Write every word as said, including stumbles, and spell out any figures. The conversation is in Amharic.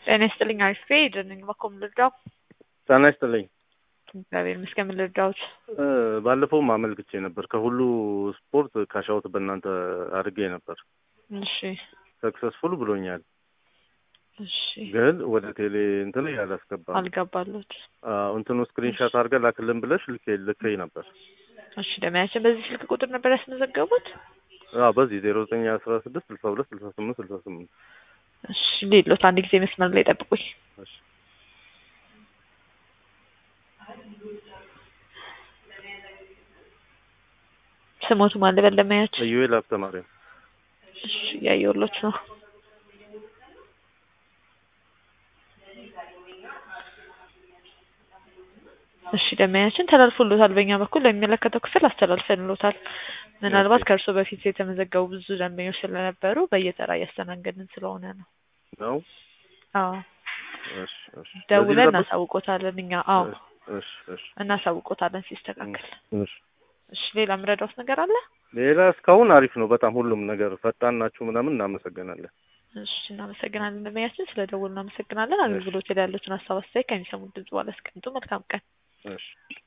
ጤና ይስጥልኝ አሪፍ ነኝ በኮም ልርዳው? ጤና ይስጥልኝ። እግዚአብሔር ይመስገን ምን ልርዳዎት? ባለፈው አመልክቼ ነበር ከሁሉ ስፖርት ካሻውት በእናንተ አድርጌ ነበር። እሺ ሰክሰስፉል ብሎኛል። እሺ ግን ወደ ቴሌ እንትን ያላስገባም አልገባሎት። አዎ እንትኑ ስክሪንሾት አድርገህ ላክልን ብለሽ ልኬ ልከይ ነበር። እሺ ደማያችን በዚህ ስልክ ቁጥር ነበር ያስመዘገቡት? አዎ በዚህ ዜሮ ዘጠኝ አስራ ስድስት ስልሳ ሁለት ስልሳ ስምንት ስልሳ ስምንት እሺ ሌሎት አንድ ጊዜ መስመር ላይ ጠብቁኝ። እሺ ስሞቱ ማን ለበለማያች? ኢዩኤል ሀብተማርያም። እሺ ያየሁሎት ነው። እሺ ደማያችን ተላልፎሎታል። በእኛ በኩል ለሚመለከተው ክፍል አስተላልፈንሎታል። ምናልባት ከእርሶ በፊት የተመዘገቡ ብዙ ደንበኞች ስለነበሩ በየተራ እያስተናገድን ስለሆነ ነው። ነው? አዎ እሺ እሺ ደውለን እናሳውቆታለን እኛ። አዎ እሺ እሺ እናሳውቆታለን ሲስተካከል። እሺ እሺ ሌላ ምረዳውት ነገር አለ? ሌላ እስካሁን አሪፍ ነው በጣም ሁሉም ነገር ፈጣን ናችሁ ምናምን እናመሰግናለን። እሺ እናመሰግናለን ደንበኛችን ስለደወሉ እናመሰግናለን። አገልግሎት ላይ ያሉትን ሀሳብ አስተያየት ከሚሰሙት ድምጽ በኋላ አስቀምጡ። መልካም ቀን። እሺ